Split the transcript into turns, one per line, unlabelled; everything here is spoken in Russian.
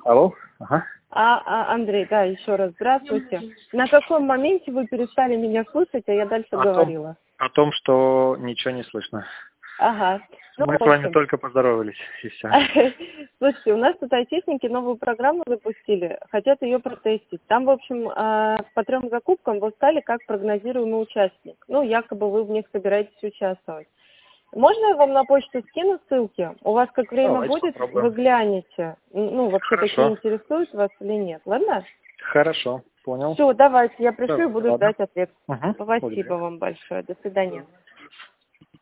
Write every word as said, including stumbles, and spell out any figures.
Алло. Ага.
А, а, Андрей, да, еще раз здравствуйте. На каком моменте вы перестали меня слышать, а я дальше
О
говорила?
Том, о том, что ничего не слышно.
Ага. Ну,
Мы
в
с вами
общем.
только поздоровались, и все.
Слушайте, у нас тут айтишники новую программу запустили, хотят ее протестить. Там, в общем, а, по трем закупкам вы стали как прогнозируемый участник. Ну, якобы вы в них собираетесь участвовать. Можно я вам на почту скину ссылки? У вас как время
Давайте
будет,
попробуем.
вы глянете. Ну, вообще такие
Хорошо.
интересуют вас или нет. Ладно?
Хорошо, понял.
Все, давайте, я пришлю и
Давайте,
буду
ладно.
ждать ответ.
Угу.
Спасибо
Благодарю.
вам большое. До свидания.